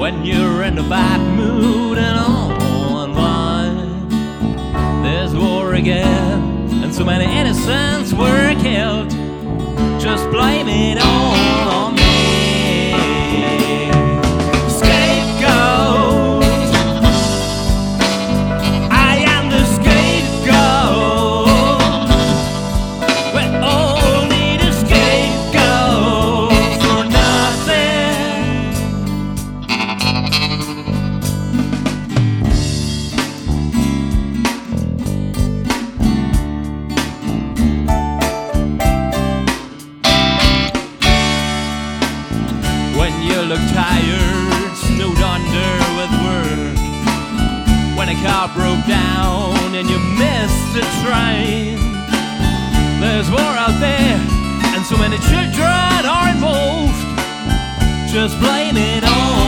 When you're in a bad mood and all unwind, there's war again, and so many innocents were killed. Just blame it all on me. Scapegoat, I am the scapegoat. We all need a scapegoat for nothing. When you look tired, snowed under with work, when a car broke down and you missed the train, there's war out there and so many children are involved. Just blame it on